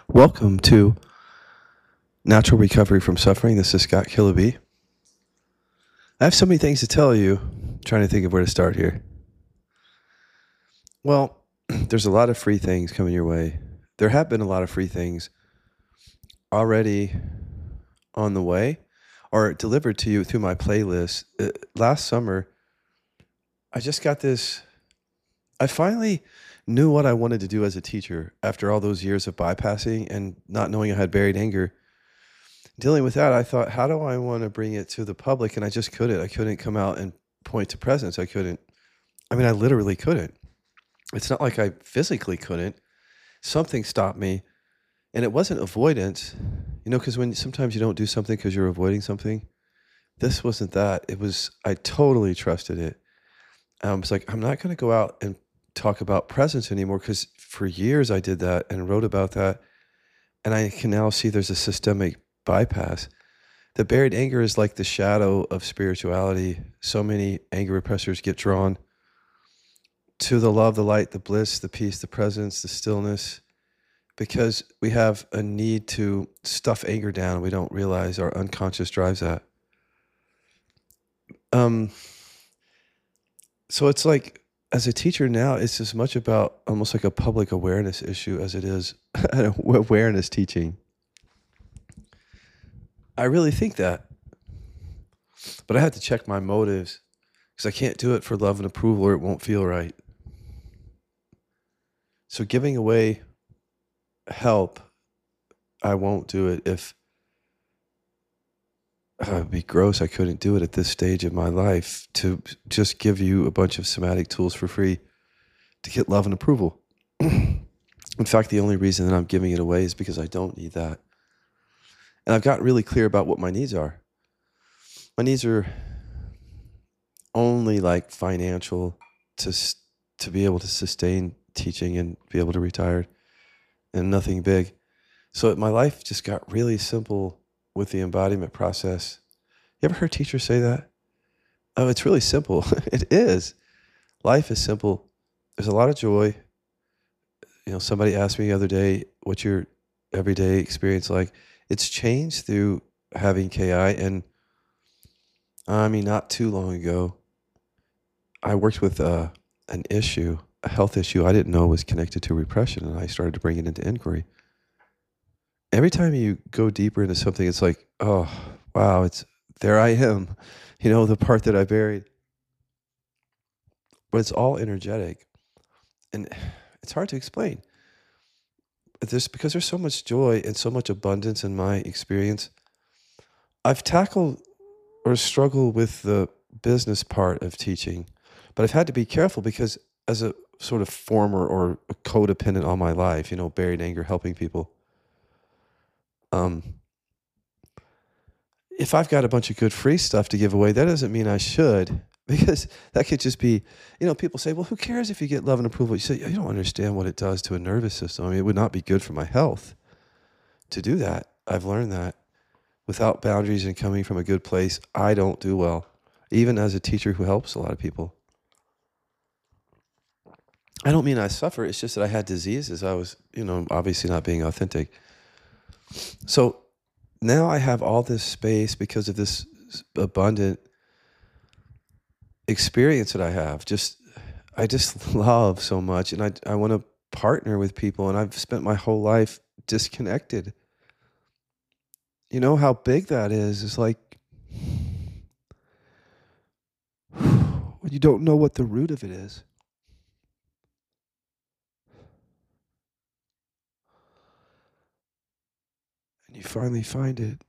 Welcome to Natural Recovery from Suffering. This is Scott Killaby. I have so many things to tell you. I'm trying to think of where to start here. Well, there's a lot of free things coming your way. There have been a lot of free things already on the way or delivered to you through my playlist. Last summer, I just got this. I finally knew what I wanted to do as a teacher after all those years of bypassing and not knowing I had buried anger. Dealing with that, I thought, how do I want to bring it to the public? And I just couldn't. I couldn't come out and point to presence. I couldn't. I mean, I literally couldn't. It's not like I physically couldn't. Something stopped me. And it wasn't avoidance, because when sometimes you don't do something because you're avoiding something. This wasn't that. It was, I totally trusted it. It's like, I'm not going to go out and talk about presence anymore because for years I did that and wrote about that. And I can now see there's a systemic bypass. The buried anger is like the shadow of spirituality. So many anger repressors get drawn to the love, the light, the bliss, the peace, the presence, the stillness, because we have a need to stuff anger down. We don't realize our unconscious drives that. So it's like, as a teacher now, it's as much about almost like a public awareness issue as it is an awareness teaching. I really think that. But I had to check my motives because I can't do it for love and approval or it won't feel right. So giving away help, I won't do it if it would be gross. I couldn't do it at this stage of my life to just give you a bunch of somatic tools for free to get love and approval. In fact, the only reason that I'm giving it away is because I don't need that. And I've gotten really clear about what my needs are. My needs are only like financial to be able to sustain teaching and be able to retire, and nothing big. So my life just got really simple with the embodiment process. You ever heard teachers say that? Oh, it's really simple. It is. Life is simple. There's a lot of joy. Somebody asked me the other day, what's your everyday experience like? It's changed through having KI. And I mean, not too long ago, I worked with an issue, a health issue I didn't know was connected to repression. And I started to bring it into inquiry. Every time you go deeper into something, it's like, oh, wow, there I am, the part that I buried. But it's all energetic. And it's hard to explain. Because there's so much joy and so much abundance in my experience. I've tackled or struggled with the business part of teaching, but I've had to be careful because as a sort of former or a codependent all my life, buried anger, helping people. If I've got a bunch of good free stuff to give away, that doesn't mean I should, because that could just be, people say, well, who cares if you get love and approval? You say, you don't understand what it does to a nervous system. I mean, it would not be good for my health to do that. I've learned that without boundaries and coming from a good place, I don't do well, even as a teacher who helps a lot of people. I don't mean I suffer. It's just that I had diseases. I was, obviously not being authentic. So now I have all this space because of this abundant experience that I have. I just love so much, and I want to partner with people, and I've spent my whole life disconnected. You know how big that is? It's like when you don't know what the root of it is. And you finally find it.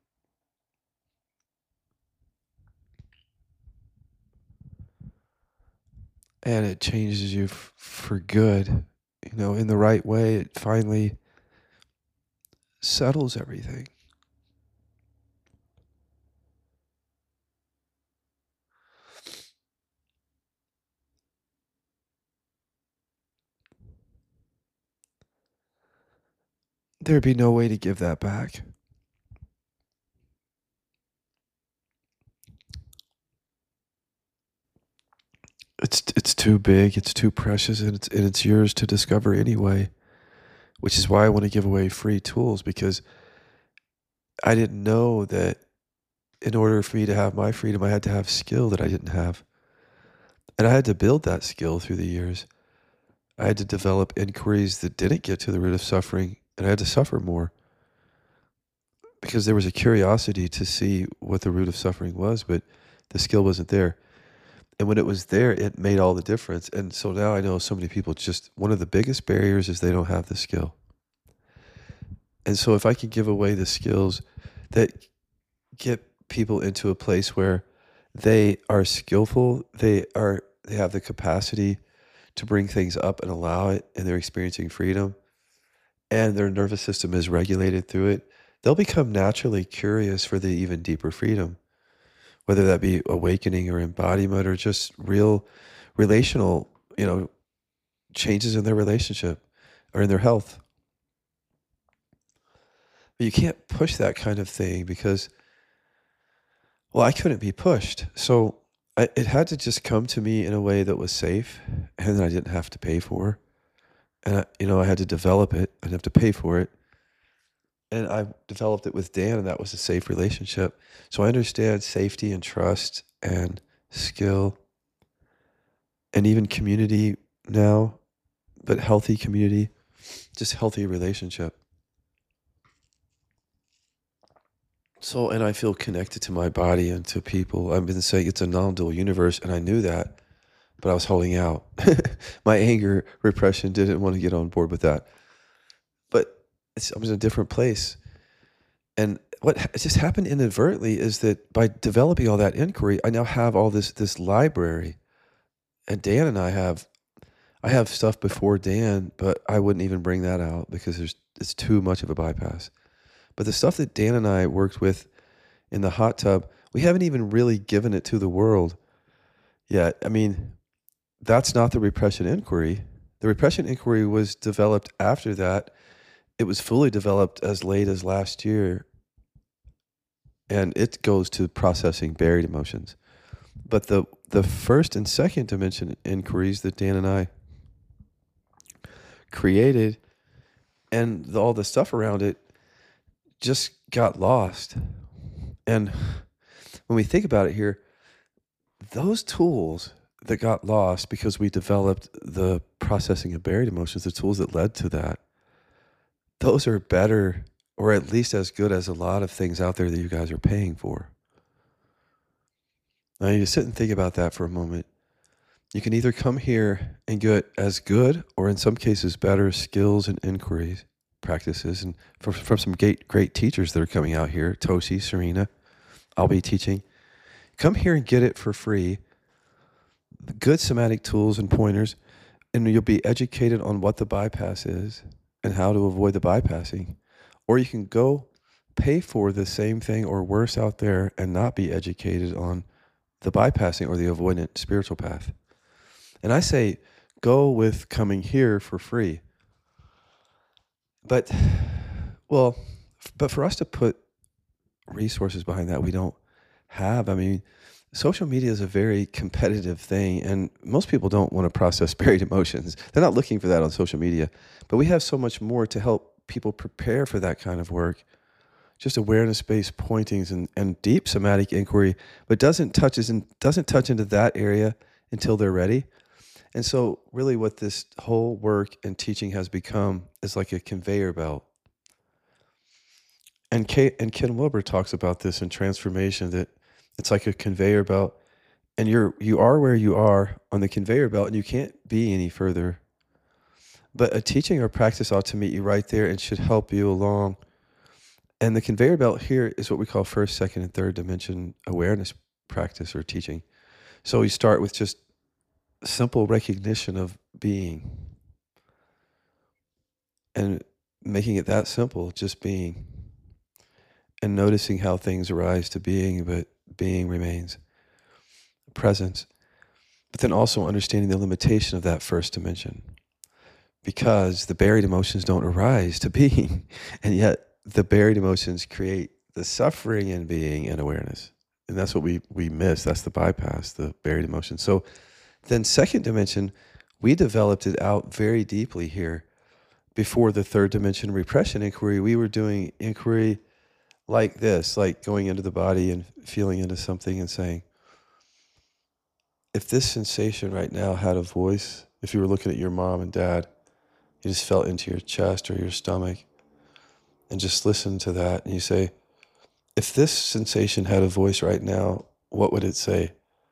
And it changes you for good, in the right way. It finally settles everything. There'd be no way to give that back. It's too big, it's too precious, and it's yours to discover anyway. which is why I want to give away free tools, because I didn't know that in order for me to have my freedom, I had to have skill that I didn't have. And I had to build that skill through the years. I had to develop inquiries that didn't get to the root of suffering, and I had to suffer more because there was a curiosity to see what the root of suffering was, but the skill wasn't there. And when it was there, it made all the difference. And so now I know so many people, just one of the biggest barriers is they don't have the skill. And so if I can give away the skills that get people into a place where they are skillful, they have the capacity to bring things up and allow it, and they're experiencing freedom, and their nervous system is regulated through it, they'll become naturally curious for the even deeper freedom, whether that be awakening or embodiment or just real relational, changes in their relationship or in their health. But you can't push that kind of thing because, well, I couldn't be pushed. So it had to just come to me in a way that was safe and that I didn't have to pay for. And, I had to develop it. I didn't have to pay for it. And I developed it with Dan, and that was a safe relationship. So I understand safety and trust and skill and even community now, but healthy community, just healthy relationship. So, and I feel connected to my body and to people. I've been saying it's a non-dual universe, and I knew that, but I was holding out. My anger, repression didn't want to get on board with that. But I was in a different place. And what just happened inadvertently is that by developing all that inquiry, I now have all this library. And Dan and I have stuff before Dan, but I wouldn't even bring that out because it's too much of a bypass. But the stuff that Dan and I worked with in the hot tub, we haven't even really given it to the world yet. I mean, that's not the repression inquiry. The repression inquiry was developed after that. It was fully developed as late as last year, and it goes to processing buried emotions. But the first and second dimension inquiries that Dan and I created and all the stuff around it just got lost. And when we think about it here, those tools that got lost because we developed the processing of buried emotions, the tools that led to that, those are better or at least as good as a lot of things out there that you guys are paying for. Now you sit and think about that for a moment. You can either come here and get as good or in some cases better skills and inquiries, practices, and from some great teachers that are coming out here, Toshi, Serena, I'll be teaching. Come here and get it for free. Good somatic tools and pointers, and you'll be educated on what the bypass is and how to avoid the bypassing. Or you can go pay for the same thing or worse out there and not be educated on the bypassing or the avoidant spiritual path. And I say, go with coming here for free. But for us to put resources behind that we don't have, I mean, social media is a very competitive thing, and most people don't want to process buried emotions. They're not looking for that on social media. But we have so much more to help people prepare for that kind of work. Just awareness-based pointings and deep somatic inquiry, but doesn't touch into that area until they're ready. And so really what this whole work and teaching has become is like a conveyor belt. And Ken Wilber talks about this in Transformation, that it's like a conveyor belt, and you are where you are on the conveyor belt, and you can't be any further. But a teaching or practice ought to meet you right there and should help you along. And the conveyor belt here is what we call first, second, and third dimension awareness practice or teaching. So we start with just simple recognition of being and making it that simple, just being, and noticing how things arise to being, but being remains. Presence. But then also understanding the limitation of that first dimension, because the buried emotions don't arise to being, and yet the buried emotions create the suffering in being and awareness. And that's what we miss. That's the bypass, the buried emotions. So then second dimension, we developed it out very deeply here before the third dimension repression inquiry, we were doing inquiry like this, like going into the body and feeling into something and saying, if this sensation right now had a voice, if you were looking at your mom and dad, you just felt into your chest or your stomach and just listen to that. And you say, if this sensation had a voice right now, what would it say?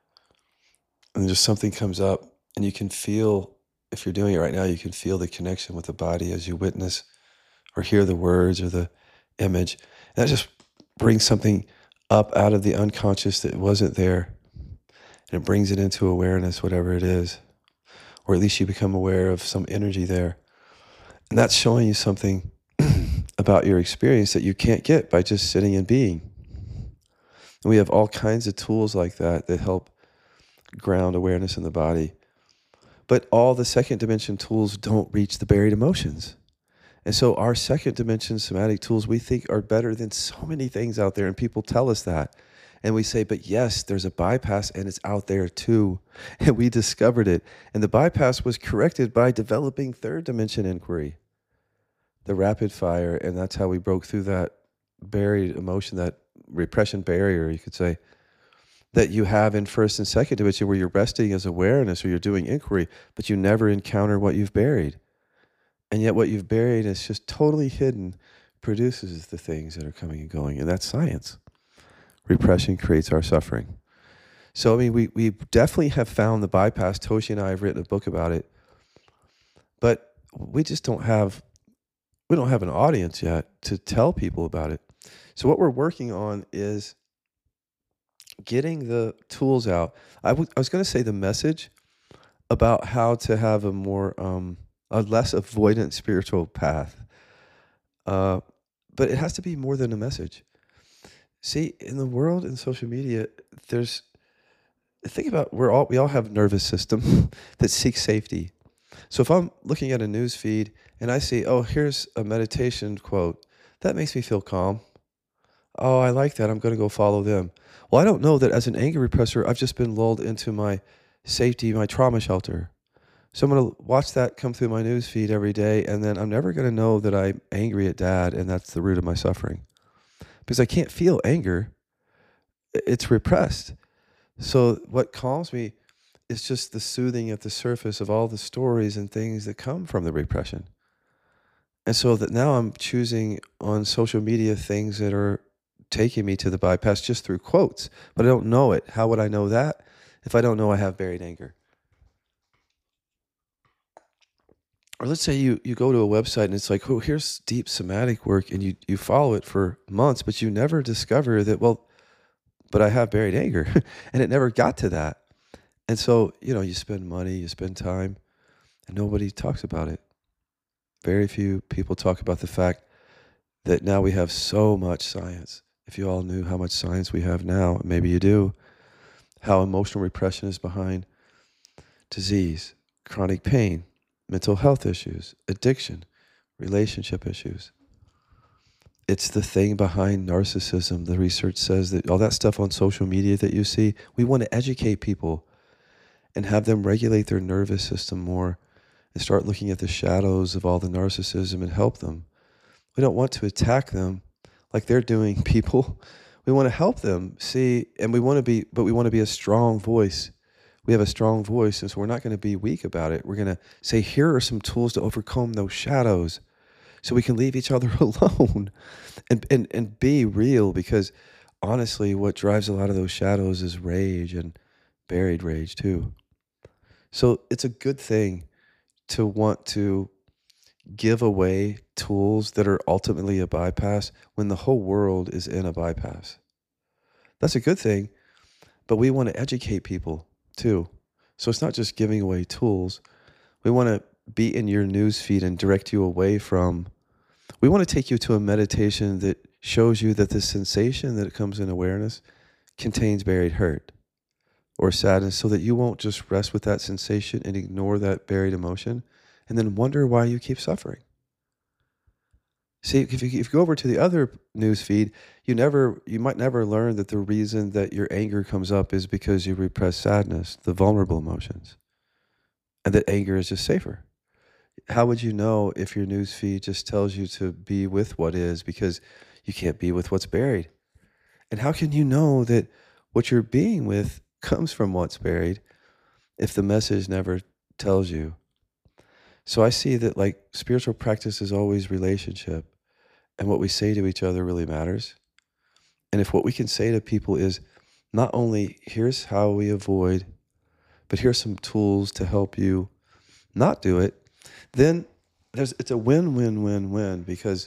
And just something comes up and you can feel, if you're doing it right now, you can feel the connection with the body as you witness or hear the words or the image. And that just brings something up out of the unconscious that wasn't there. And it brings it into awareness, whatever it is. Or at least you become aware of some energy there. And that's showing you something about your experience that you can't get by just sitting and being. And we have all kinds of tools like that that help ground awareness in the body. But all the second dimension tools don't reach the buried emotions. And so our second dimension somatic tools we think are better than so many things out there, and people tell us that. And we say, but yes, there's a bypass and it's out there too. And we discovered it. And the bypass was corrected by developing third dimension inquiry, the rapid fire. And that's how we broke through that buried emotion, that repression barrier, you could say, that you have in first and second dimension, where you're resting as awareness or you're doing inquiry, but you never encounter what you've buried. And yet what you've buried is just totally hidden, produces the things that are coming and going. And that's science. Repression creates our suffering. So, I mean, we definitely have found the bypass. Toshi and I have written a book about it. But we just don't have an audience yet to tell people about it. So what we're working on is getting the tools out. I was going to say the message about how to have a more, a less avoidant spiritual path. But it has to be more than a message. See, in the world, in social media, think about, we all have a nervous system that seeks safety. So if I'm looking at a news feed and I see, oh, here's a meditation quote, that makes me feel calm. Oh, I like that. I'm going to go follow them. Well, I don't know that as an anger repressor, I've just been lulled into my safety, my trauma shelter. So I'm going to watch that come through my news feed every day, and then I'm never going to know that I'm angry at dad, and that's the root of my suffering. Because I can't feel anger. It's repressed. So what calms me is just the soothing at the surface of all the stories and things that come from the repression. And so that now I'm choosing on social media things that are taking me to the bypass just through quotes, but I don't know it. How would I know that if I don't know I have buried anger? Or let's say you go to a website and it's like, oh, here's deep somatic work, and you follow it for months, but you never discover that, well, but I have buried anger. And it never got to that. And so, you spend money, you spend time, and nobody talks about it. Very few people talk about the fact that now we have so much science. If you all knew how much science we have now, maybe you do, how emotional repression is behind disease, chronic pain, mental health issues, addiction, relationship issues. It's the thing behind narcissism. The research says that all that stuff on social media that you see, we want to educate people and have them regulate their nervous system more and start looking at the shadows of all the narcissism and help them. We don't want to attack them like they're doing people. We want to help them see, and we want to be a strong voice. We have a strong voice, and so we're not going to be weak about it. We're going to say, here are some tools to overcome those shadows so we can leave each other alone and be real, because honestly, what drives a lot of those shadows is rage, and buried rage too. So it's a good thing to want to give away tools that are ultimately a bypass when the whole world is in a bypass. That's a good thing, but we want to educate people too. So it's not just giving away tools. We want to be in your news feed and direct you away from. We want to take you to a meditation that shows you that the sensation that comes in awareness contains buried hurt or sadness, so that you won't just rest with that sensation and ignore that buried emotion and then wonder why you keep suffering. See, if you go over to the other news feed, you might never learn that the reason that your anger comes up is because you repress sadness, the vulnerable emotions, and that anger is just safer. How would you know if your news feed just tells you to be with what is because you can't be with what's buried? And how can you know that what you're being with comes from what's buried if the message never tells you? So I see that like spiritual practice is always relationship, and what we say to each other really matters. And if what we can say to people is not only here's how we avoid, but here's some tools to help you not do it, then it's a win-win-win-win, because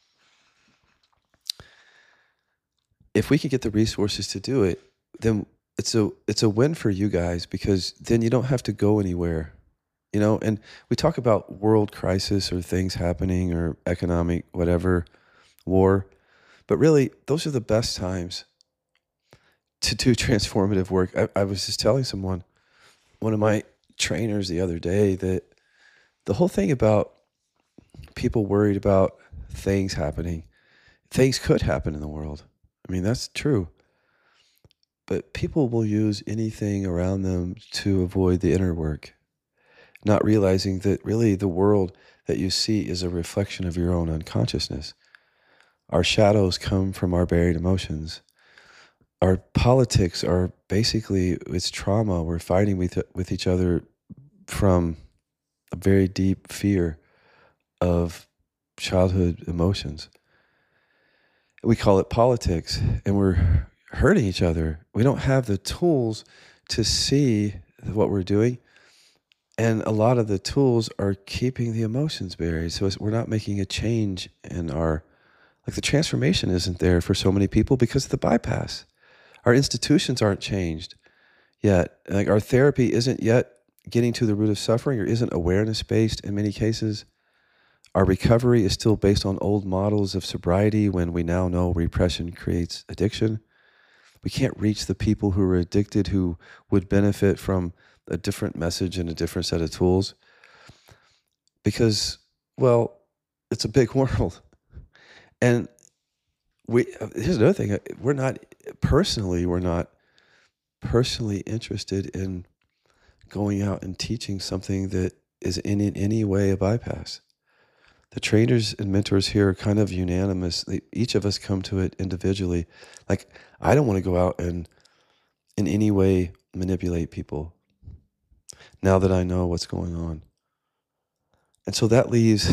if we can get the resources to do it, then it's a win for you guys, because then you don't have to go anywhere. And we talk about world crisis or things happening or economic whatever, war, but really those are the best times to do transformative work. I was just telling one of my trainers the other day, that the whole thing about people worried about things happening, things could happen in the world. I mean, that's true. But people will use anything around them to avoid the inner work, not realizing that really the world that you see is a reflection of your own unconsciousness. Our shadows come from our buried emotions. Our politics are basically, it's trauma. We're fighting with each other from a very deep fear of childhood emotions. We call it politics, and we're hurting each other. We don't have the tools to see what we're doing. And a lot of the tools are keeping the emotions buried. So we're not making a change in the transformation isn't there for so many people because of the bypass. Our institutions aren't changed yet. Like our therapy isn't yet getting to the root of suffering, or isn't awareness based in many cases. Our recovery is still based on old models of sobriety when we now know repression creates addiction. We can't reach the people who are addicted who would benefit from a different message and a different set of tools because, well, it's a big world. And here's another thing. We're not personally interested in going out and teaching something that is in any way a bypass. The trainers and mentors here are kind of unanimous. Each of us come to it individually. Like, I don't want to go out and in any way manipulate people now that I know what's going on. And so that leaves,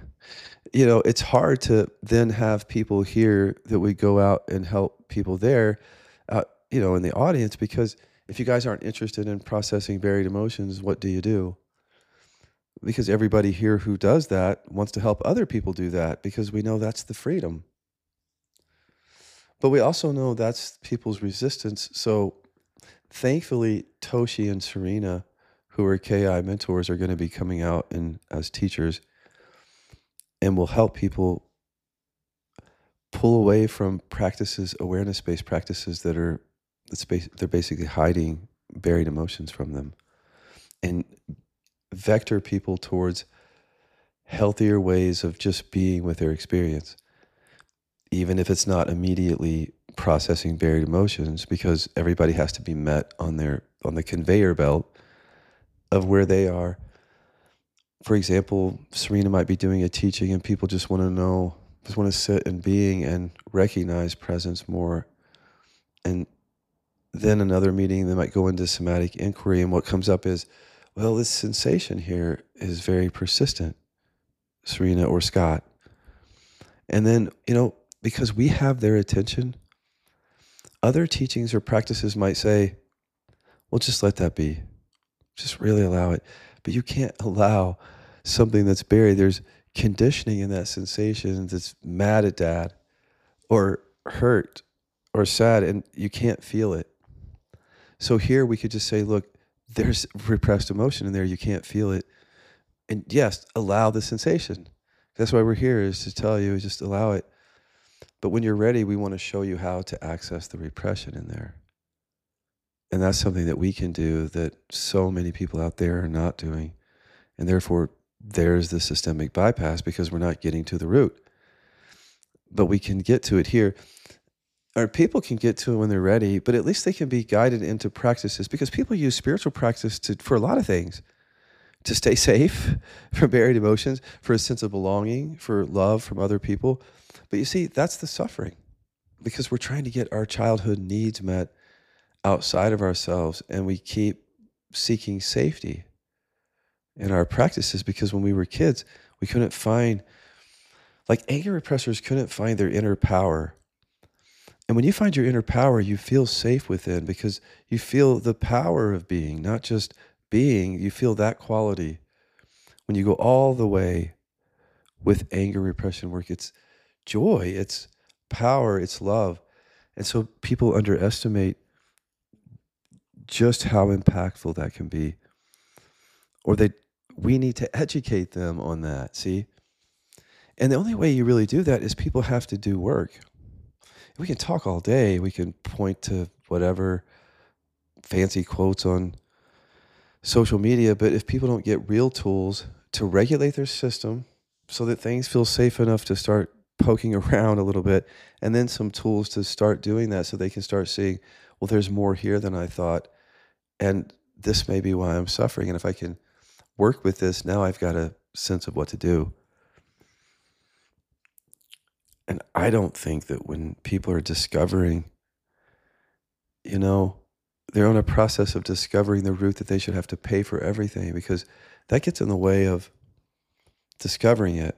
it's hard to then have people here that we go out and help people there, in the audience, because if you guys aren't interested in processing buried emotions, what do you do? Because everybody here who does that wants to help other people do that, because we know that's the freedom. But we also know that's people's resistance. So thankfully, Toshi and Serena, who are KI mentors, are going to be coming out as teachers and will help people pull away from practices, awareness-based practices they're basically hiding buried emotions from them, and vector people towards healthier ways of just being with their experience, even if it's not immediately processing buried emotions, because everybody has to be met on the conveyor belt of where they are. For example, Serena might be doing a teaching and people just want to sit in being and recognize presence more. And then another meeting, they might go into somatic inquiry, and what comes up is, well, this sensation here is very persistent, Serena or Scott. And then, because we have their attention, other teachings or practices might say, well, just let that be. Just really allow it. But you can't allow something that's buried. There's conditioning in that sensation that's mad at dad or hurt or sad, and you can't feel it. So here we could just say, look, there's repressed emotion in there. You can't feel it. And yes, allow the sensation. That's why we're here, is to tell you, just allow it. But when you're ready, we want to show you how to access the repression in there. And that's something that we can do that so many people out there are not doing. And therefore, there's the systemic bypass, because we're not getting to the root. But we can get to it here. Or people can get to it when they're ready, but at least they can be guided into practices, because people use spiritual practice for a lot of things, to stay safe from buried emotions, for a sense of belonging, for love from other people. But you see, that's the suffering because we're trying to get our childhood needs met outside of ourselves, and we keep seeking safety in our practices because when we were kids, we couldn't find, like anger repressors couldn't find their inner power. And when you find your inner power, you feel safe within because you feel the power of being, not just being, you feel that quality. When you go all the way with anger repression work, it's joy, it's power, it's love. And so people underestimate just how impactful that can be. Or we need to educate them on that, see? And the only way you really do that is people have to do work. We can talk all day. We can point to whatever fancy quotes on social media, but if people don't get real tools to regulate their system so that things feel safe enough to start poking around a little bit, and then some tools to start doing that so they can start seeing, well, there's more here than I thought, and this may be why I'm suffering. And if I can work with this, now I've got a sense of what to do. And I don't think that when people are discovering, they're on a process of discovering the root that they should have to pay for everything, because that gets in the way of discovering it.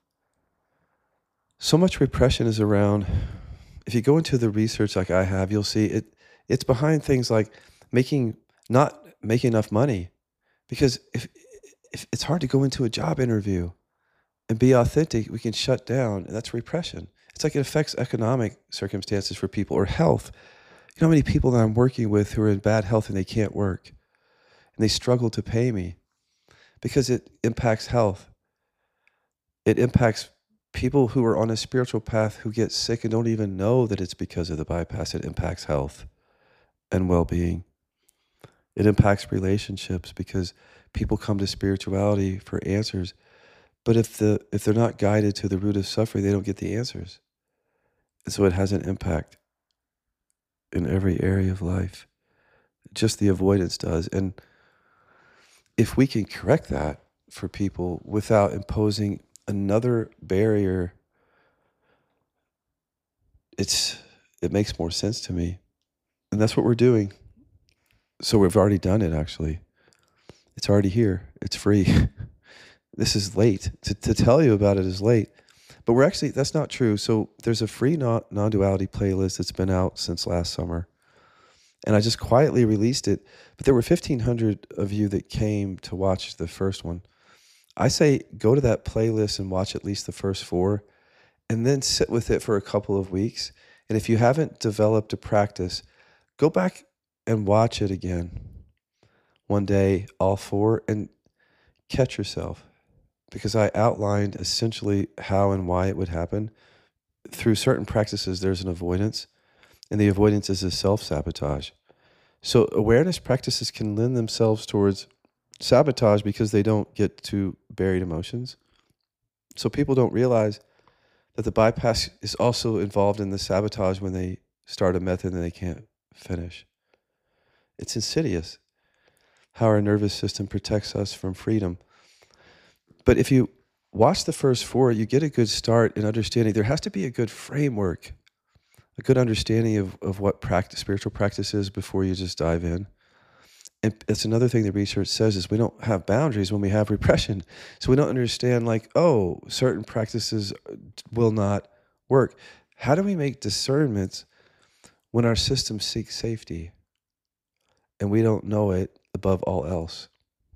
So much repression is around. If you go into the research like I have, you'll see it's behind things like not making enough money. Because if it's hard to go into a job interview and be authentic, we can shut down, and that's repression. It's like it affects economic circumstances for people, or health. You know how many people that I'm working with who are in bad health and they can't work and they struggle to pay me because it impacts health. It impacts people who are on a spiritual path who get sick and don't even know that it's because of the bypass. It impacts health and well-being. It impacts relationships because people come to spirituality for answers. But if they're not guided to the root of suffering, they don't get the answers. And so it has an impact in every area of life. Just the avoidance does. And if we can correct that for people without imposing another barrier, it makes more sense to me. And that's what we're doing. So we've already done it, actually. It's already here. It's free. This is late. To tell you about it is late. But that's not true. So there's a free non-duality playlist that's been out since last summer. And I just quietly released it. But there were 1,500 of you that came to watch the first one. I say go to that playlist and watch at least the first 4, and then sit with it for a couple of weeks. And if you haven't developed a practice, go back and watch it again one day, all 4, and catch yourself. Because I outlined essentially how and why it would happen. Through certain practices, there's an avoidance, and the avoidance is a self-sabotage. So awareness practices can lend themselves towards sabotage because they don't get to buried emotions. So people don't realize that the bypass is also involved in the sabotage when they start a method and they can't finish. It's insidious how our nervous system protects us from freedom. But if you watch the first 4, you get a good start in understanding. There has to be a good framework, a good understanding of what spiritual practice is before you just dive in. And that's another thing the research says is we don't have boundaries when we have repression. So we don't understand certain practices will not work. How do we make discernments when our system seeks safety and we don't know it above all else?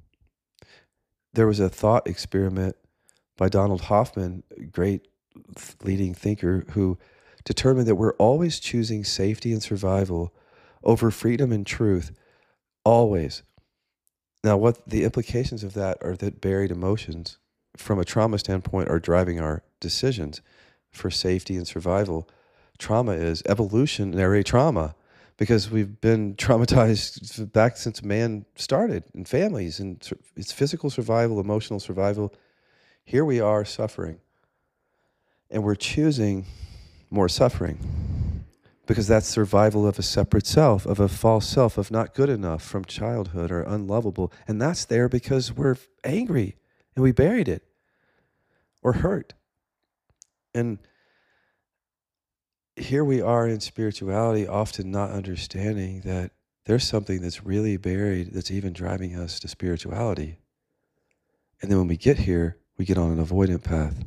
There was a thought experiment by Donald Hoffman, a great leading thinker, who determined that we're always choosing safety and survival over freedom and truth, always. Now, what the implications of that are that buried emotions, from a trauma standpoint, are driving our decisions for safety and survival. Trauma is evolutionary trauma, because we've been traumatized back since man started in families, and it's physical survival, emotional survival. Here we are suffering, and we're choosing more suffering because that's survival of a separate self, of a false self, of not good enough from childhood or unlovable. And that's there because we're angry and we buried it or hurt. And here we are in spirituality, often not understanding that there's something that's really buried that's even driving us to spirituality. And then when we get here, we get on an avoidant path.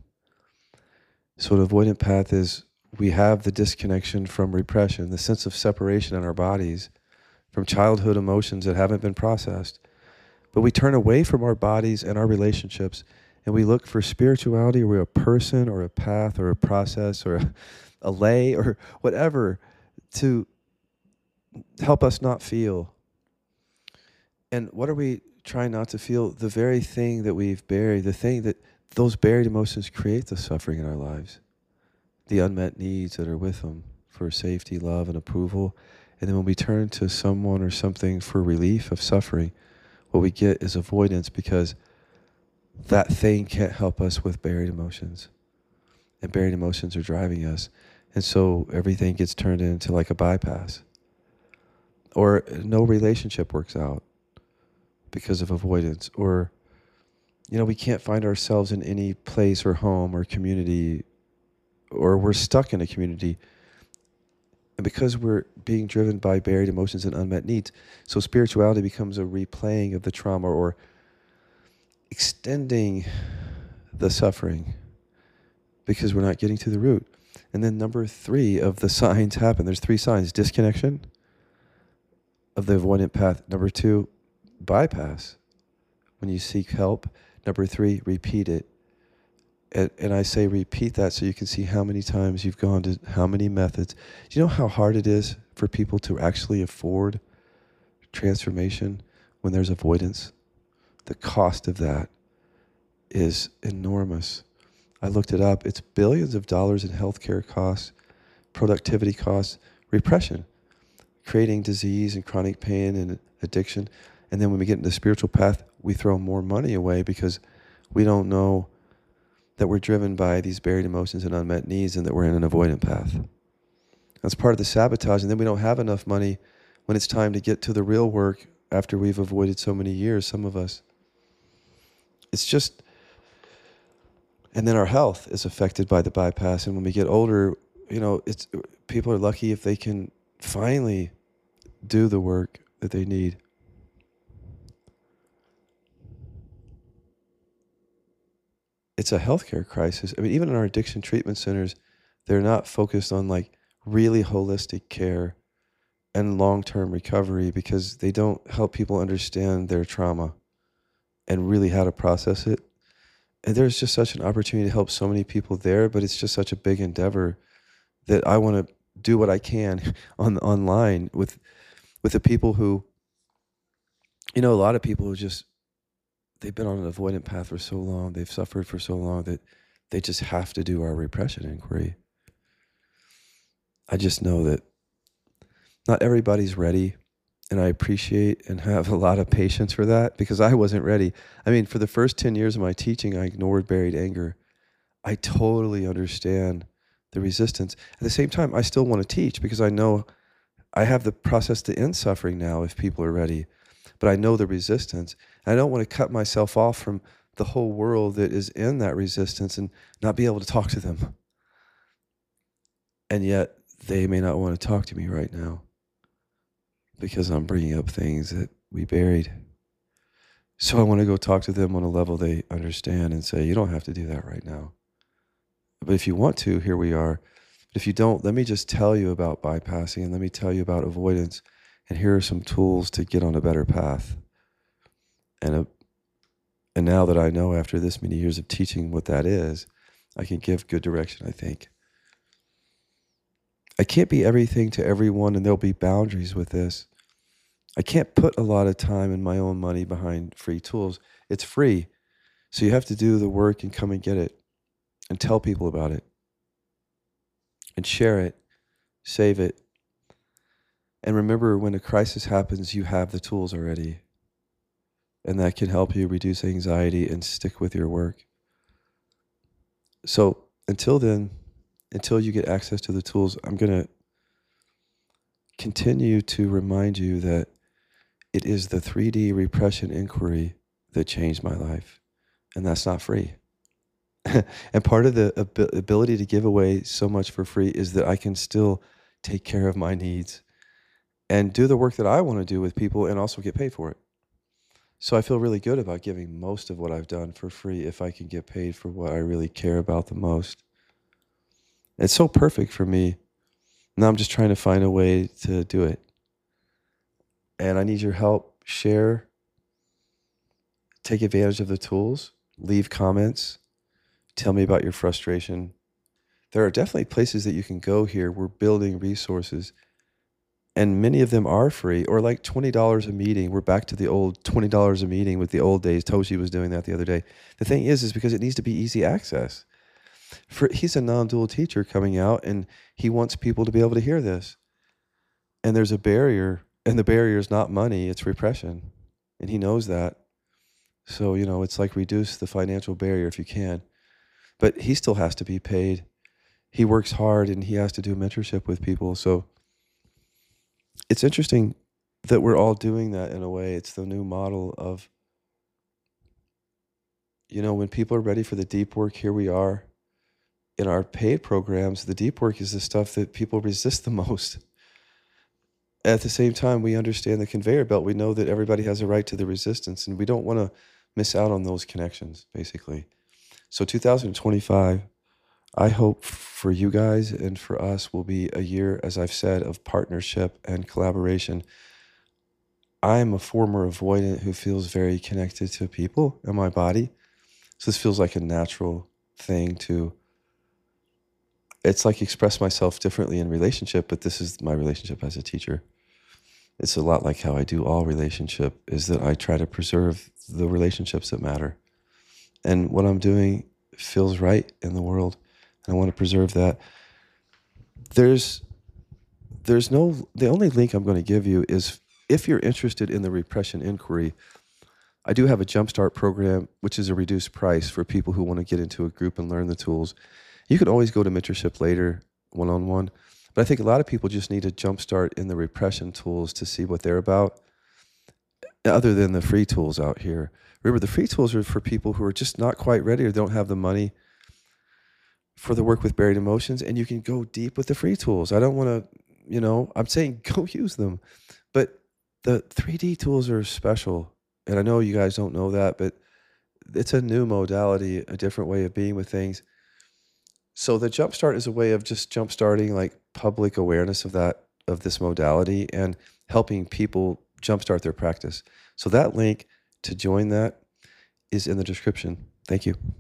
So an avoidant path is we have the disconnection from repression, the sense of separation in our bodies from childhood emotions that haven't been processed. But we turn away from our bodies and our relationships, and we look for spirituality or a person or a path or a process or a lay or whatever to help us not feel. And what are we trying not to feel? The very thing that we've buried, the thing that those buried emotions create the suffering in our lives, the unmet needs that are with them for safety, love, and approval. And then when we turn to someone or something for relief of suffering, what we get is avoidance because that thing can't help us with buried emotions. And buried emotions are driving us. And so everything gets turned into like a bypass. Or no relationship works out because of avoidance. Or, we can't find ourselves in any place or home or community, or we're stuck in a community. And because we're being driven by buried emotions and unmet needs, so spirituality becomes a replaying of the trauma or extending the suffering because we're not getting to the root. And then number 3 of the signs happen. There's 3 signs: disconnection of the avoidant path. Number 2, bypass, when you seek help. Number 3, repeat it. And I say repeat that so you can see how many times you've gone to how many methods. Do you know how hard it is for people to actually afford transformation when there's avoidance? The cost of that is enormous. I looked it up. It's billions of dollars in healthcare costs, productivity costs, repression, creating disease and chronic pain and addiction. And then when we get into the spiritual path, we throw more money away because we don't know that we're driven by these buried emotions and unmet needs and that we're in an avoidant path. That's part of the sabotage. And then we don't have enough money when it's time to get to the real work after we've avoided so many years, some of us. It's just, and then our health is affected by the bypass. And when we get older, people are lucky if they can finally do the work that they need. It's a healthcare crisis. I mean, even in our addiction treatment centers, they're not focused on like really holistic care and long-term recovery because they don't help people understand their trauma and really how to process it. And there's just such an opportunity to help so many people there, but it's just such a big endeavor that I want to do what I can online with the people who, a lot of people who just, they've been on an avoidant path for so long, they've suffered for so long that they just have to do our repression inquiry. I just know that not everybody's ready, and I appreciate and have a lot of patience for that because I wasn't ready. I mean, for the first 10 years of my teaching, I ignored buried anger. I totally understand the resistance. At the same time, I still want to teach because I know I have the process to end suffering now if people are ready. But I know the resistance. I don't want to cut myself off from the whole world that is in that resistance and not be able to talk to them. And yet they may not want to talk to me right now because I'm bringing up things that we buried. So I want to go talk to them on a level they understand and say, you don't have to do that right now. But if you want to, here we are. But if you don't, let me just tell you about bypassing and let me tell you about avoidance. And here are some tools to get on a better path. And now that I know after this many years of teaching what that is, I can give good direction, I think. I can't be everything to everyone, and there'll be boundaries with this. I can't put a lot of time and my own money behind free tools. It's free. So you have to do the work and come and get it and tell people about it and share it, save it. And remember, when a crisis happens, you have the tools already. And that can help you reduce anxiety and stick with your work. So until then, until you get access to the tools, I'm going to continue to remind you that it is the 3D repression inquiry that changed my life, and that's not free. And part of the ability to give away so much for free is that I can still take care of my needs and do the work that I want to do with people and also get paid for it. So I feel really good about giving most of what I've done for free if I can get paid for what I really care about the most. It's so perfect for me. Now I'm just trying to find a way to do it. And I need your help. Share, take advantage of the tools, leave comments, tell me about your frustration. There are definitely places that you can go here. We're building resources, and many of them are free or like $20 a meeting. We're back to the old $20 a meeting with the old days. Toshi was doing that the other day. The thing is because it needs to be easy access. He's a non-dual teacher coming out, and he wants people to be able to hear this. And there's a barrier, and the barrier is not money, it's repression. And he knows that. So, it's like reduce the financial barrier if you can. But he still has to be paid. He works hard, and he has to do mentorship with people. So it's interesting that we're all doing that in a way. It's the new model of, when people are ready for the deep work, here we are. In our paid programs, the deep work is the stuff that people resist the most. At the same time, we understand the conveyor belt. We know that everybody has a right to the resistance, and we don't want to miss out on those connections, basically. So 2025, I hope for you guys and for us will be a year, as I've said, of partnership and collaboration. I'm a former avoidant who feels very connected to people in my body. So this feels like a natural thing to, it's like express myself differently in relationship, but this is my relationship as a teacher. It's a lot like how I do all relationship, is that I try to preserve the relationships that matter. And what I'm doing feels right in the world, and I want to preserve that. The only link I'm going to give you is if you're interested in the repression inquiry, I do have a Jumpstart program, which is a reduced price for people who want to get into a group and learn the tools. You can always go to Mentorship Later one-on-one, but I think a lot of people just need a jumpstart in the repression tools to see what they're about, other than the free tools out here. Remember, the free tools are for people who are just not quite ready or don't have the money for the work with buried emotions, and you can go deep with the free tools. I don't want to, I'm saying go use them, but the 3D tools are special, and I know you guys don't know that, but it's a new modality, a different way of being with things. So the Jumpstart is a way of just jumpstarting like public awareness of this modality and helping people jumpstart their practice. So that link to join that is in the description. Thank you.